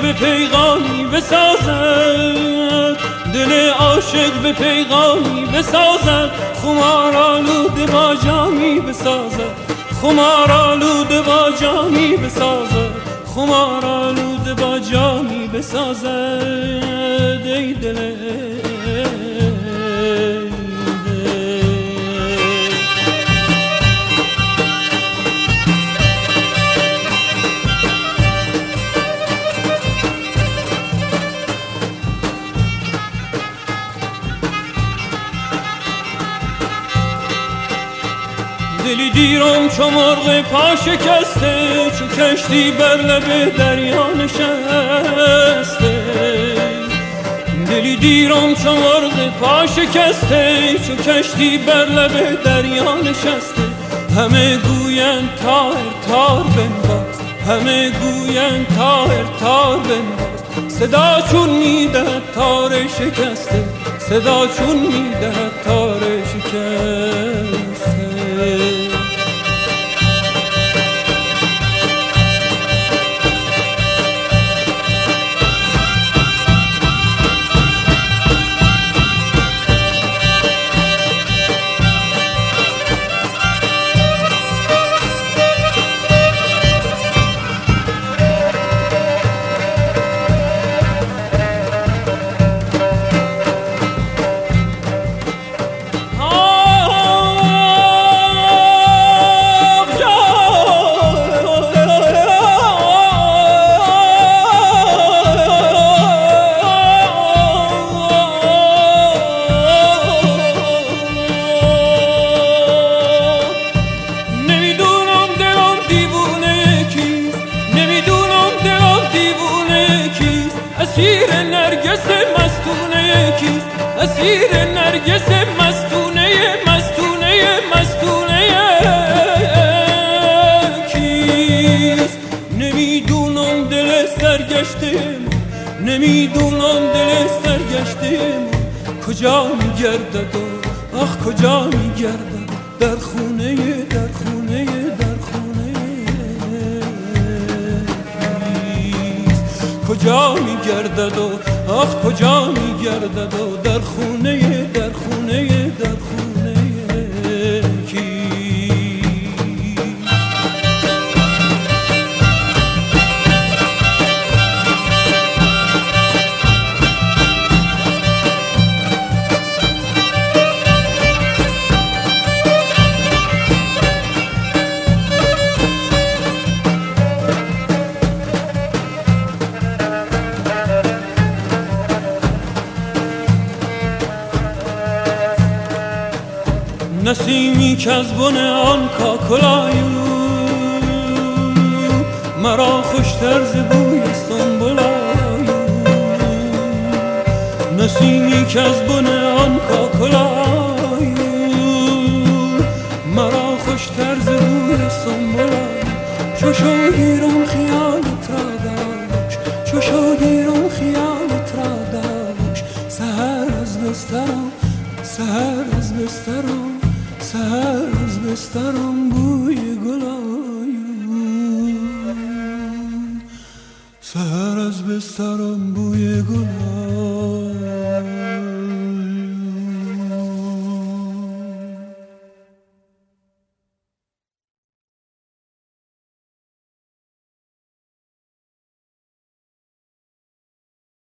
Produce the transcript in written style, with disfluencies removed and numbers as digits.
به پیغامی بسازد، دل عاشق به پیغامی بسازد، خمارآلوده با جامی بسازد، خمارآلوده با جامی بسازد، خمارآلوده با جامی بسازد. ای دل دلی دیرم چو مرغ پا شکسته، چو کشتی بر لب دریا نشسته. دلی دیرم چو مرغ پا شکسته، چو کشتی بر لب دریا نشسته. همه گویند تار تار بنواز، همه گویند تار تار بنواز. صدا چون میدهد تار شکسته، صدا چون میدهد تار شکسته. اسیر نرگس مستونه کیست؟ اسیر نرگس مستونه مستونه مستونه کیست؟ نمیدونم دل سرگشته ما، نمیدونم دل سرگشته ما کجا میگردد و آخ کجا میگردد، در خونه در خونه در خونه کجا میگردد و آخ کجا میگردد و در خونه در خونه در خونه کی. نسیمی که از بن آن کاکلایو مرا خوشتر ز بوی سنبلایو. نسیمی که از بن آن کاکلایو مرا خوشتر ز بوی سنبلایو. چو شاگیرم خیالت را داشت، چو شاگیرم خیالت را داشت. سحر از بسترم، سحر از بسترم، سحر از بسترم بوی گلایو. سحر از بسترم